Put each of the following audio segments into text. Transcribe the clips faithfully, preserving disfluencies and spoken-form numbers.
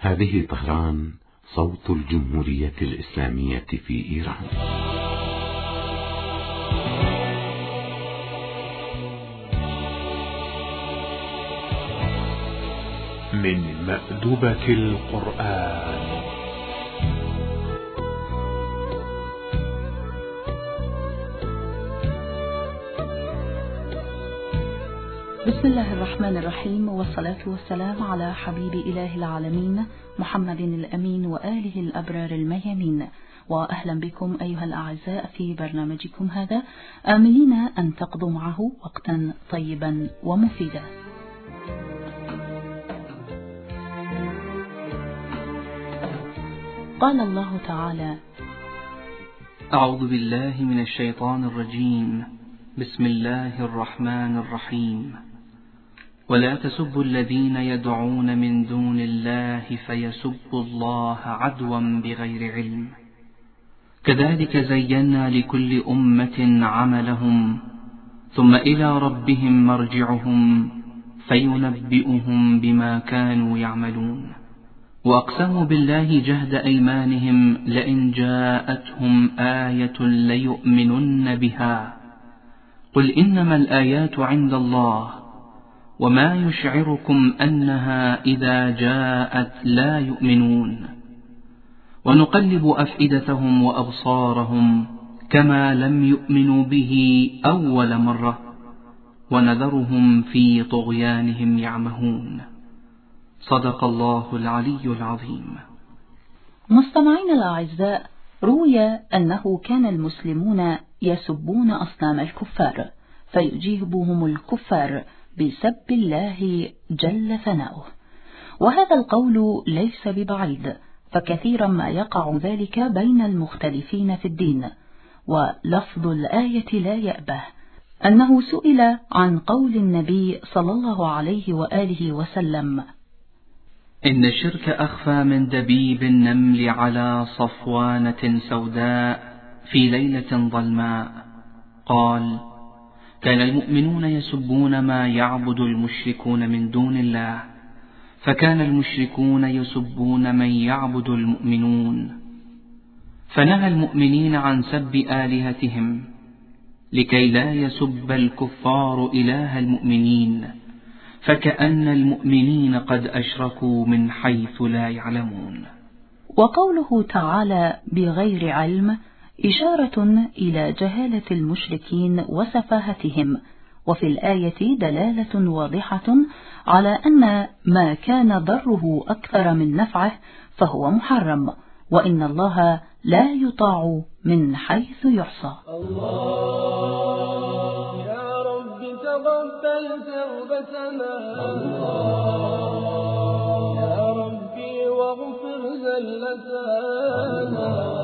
هذه طهران، صوت الجمهورية الإسلامية في إيران. من مأدبة القرآن. بسم الله الرحمن الرحيم، والصلاة والسلام على حبيب إله العالمين محمد الأمين وآله الأبرار الميامين. وأهلا بكم أيها الأعزاء في برنامجكم هذا، آملين أن تقضوا معه وقتا طيبا ومفيدا. قال الله تعالى: أعوذ بالله من الشيطان الرجيم، بسم الله الرحمن الرحيم. ولا تسبوا الذين يدعون من دون الله فيسبوا الله عدوا بغير علم، كذلك زينا لكل أمة عملهم ثم إلى ربهم مرجعهم فينبئهم بما كانوا يعملون. وأقسموا بالله جهد أيمانهم لئن جاءتهم آية ليؤمنن بها، قل إنما الآيات عند الله وما يشعركم أنها إذا جاءت لا يؤمنون. ونقلب أفئدتهم وأبصارهم كما لم يؤمنوا به أول مرة، ونذرهم في طغيانهم يعمهون. صدق الله العلي العظيم. مستمعين الأعزاء، روي أنه كان المسلمون يسبون أصنام الكفار فيجيبهم الكفار بسب الله جل ثناؤه، وهذا القول ليس ببعيد، فكثيرا ما يقع ذلك بين المختلفين في الدين. ولفظ الآية لا يأبه أنه سئل عن قول النبي صلى الله عليه وآله وسلم: إن الشرك أخفى من دبيب النمل على صفوانة سوداء في ليلة ظلماء. قال: كان المؤمنون يسبون ما يعبد المشركون من دون الله، فكان المشركون يسبون من يعبد المؤمنون، فنهى المؤمنين عن سب آلهتهم لكي لا يسب الكفار إله المؤمنين، فكأن المؤمنين قد أشركوا من حيث لا يعلمون. وقوله تعالى بغير علم إشارة إلى جهالة المشركين وسفاهتهم، وفي الآية دلالة واضحة على أن ما كان ضره أكثر من نفعه فهو محرم، وإن الله لا يطاع من حيث يعصى. الله يا رب تقبل توبتنا، الله يا ربي واغفر زلتنا،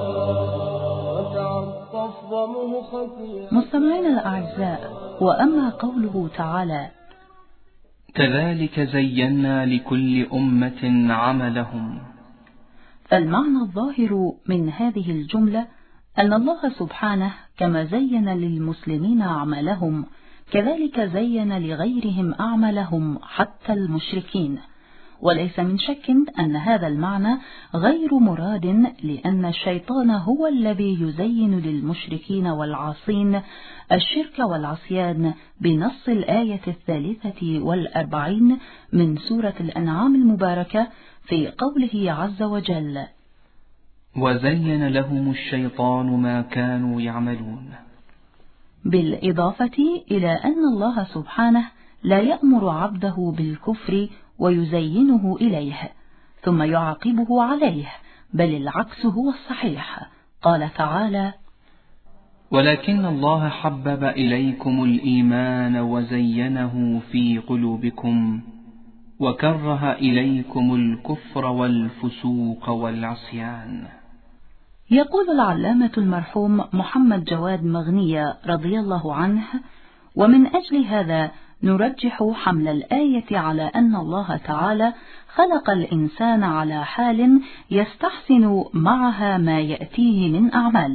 مستمعين الأعزاء، وأما قوله تعالى: كذلك زينا لكل أمة عملهم، فالمعنى الظاهر من هذه الجملة أن الله سبحانه كما زين للمسلمين أعمالهم كذلك زين لغيرهم أعمالهم حتى المشركين. وليس من شك أن هذا المعنى غير مراد، لأن الشيطان هو الذي يزين للمشركين والعاصين الشرك والعصيان بنص الآية الثالثة والأربعين من سورة الأنعام المباركة في قوله عز وجل: وزين لهم الشيطان ما كانوا يعملون، بالإضافة إلى أن الله سبحانه لا يأمر عبده بالكفر ويزينه إليه ثم يعاقبه عليه، بل العكس هو الصحيح. قال تعالى: ولكن الله حبب إليكم الإيمان وزينه في قلوبكم وكره إليكم الكفر والفسوق والعصيان. يقول العلامة المرحوم محمد جواد مغنية رضي الله عنه: ومن أجل هذا نرجح حمل الآية على أن الله تعالى خلق الإنسان على حال يستحسن معها ما يأتيه من أعمال،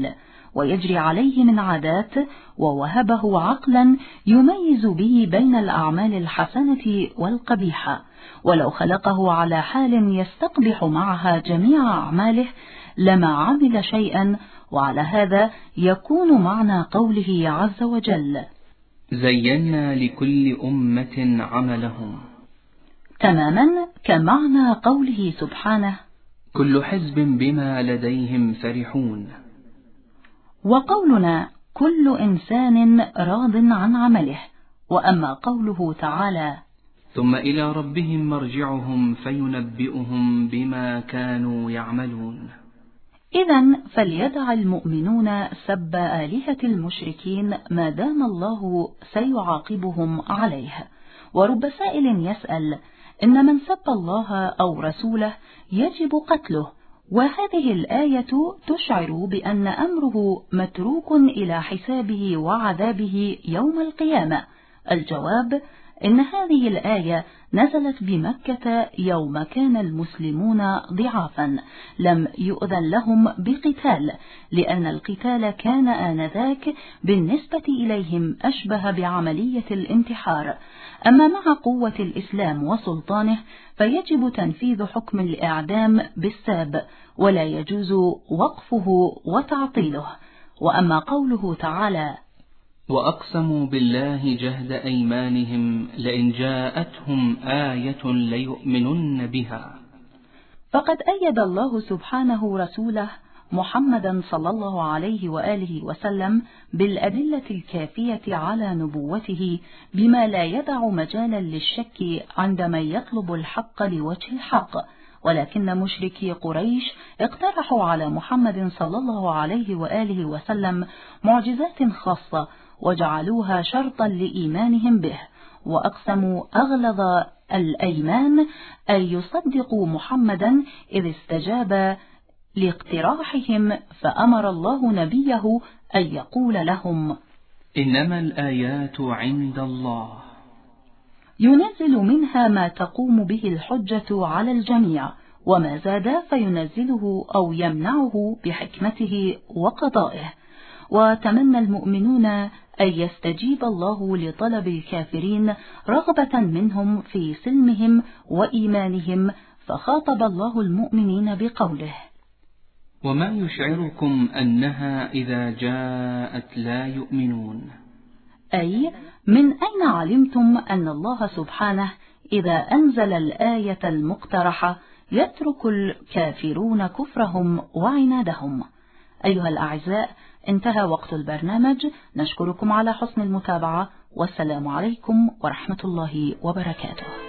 ويجري عليه من عادات، ووهبه عقلا يميز به بين الأعمال الحسنة والقبيحة، ولو خلقه على حال يستقبح معها جميع أعماله لما عمل شيئا. وعلى هذا يكون معنى قوله عز وجل: زينا لكل أمة عملهم، تماما كمعنى قوله سبحانه: كل حزب بما لديهم فرحون. وقولنا كل إنسان راض عن عمله. وأما قوله تعالى: ثم إلى ربهم مرجعهم فينبئهم بما كانوا يعملون. إذن فليدع المؤمنون سب آلهة المشركين ما دام الله سيعاقبهم عليه. ورب سائل يسأل: إن من سب الله أو رسوله يجب قتله، وهذه الآية تشعر بأن أمره متروك إلى حسابه وعذابه يوم القيامة. الجواب: إن هذه الآية نزلت بمكة يوم كان المسلمون ضعافا لم يؤذن لهم بقتال، لأن القتال كان آنذاك بالنسبة إليهم أشبه بعملية الانتحار. أما مع قوة الإسلام وسلطانه فيجب تنفيذ حكم الإعدام بالساب، ولا يجوز وقفه وتعطيله. وأما قوله تعالى: وأقسموا بالله جهد أيمانهم لئن جاءتهم آية ليؤمنن بها، فقد أيد الله سبحانه رسوله محمدا صلى الله عليه وآله وسلم بالأدلة الكافية على نبوته، بما لا يدع مجالا للشك عند من يطلب الحق لوجه الحق. ولكن مشركي قريش اقترحوا على محمد صلى الله عليه وآله وسلم معجزات خاصة وجعلوها شرطا لإيمانهم به، وأقسموا أغلظ الأيمان أن يصدقوا محمدا إذ استجاب لاقتراحهم، فأمر الله نبيه أن يقول لهم: إنما الآيات عند الله، ينزل منها ما تقوم به الحجة على الجميع، وما زاد فينزله أو يمنعه بحكمته وقضائه. وتمنى المؤمنون أن يستجيب الله لطلب الكافرين رغبة منهم في سلمهم وإيمانهم، فخاطب الله المؤمنين بقوله: وما يشعركم أنها إذا جاءت لا يؤمنون، أي من أين علمتم أن الله سبحانه إذا أنزل الآية المقترحة يترك الكافرون كفرهم وعنادهم؟ أيها الأعزاء، انتهى وقت البرنامج. نشكركم على حسن المتابعة، والسلام عليكم ورحمة الله وبركاته.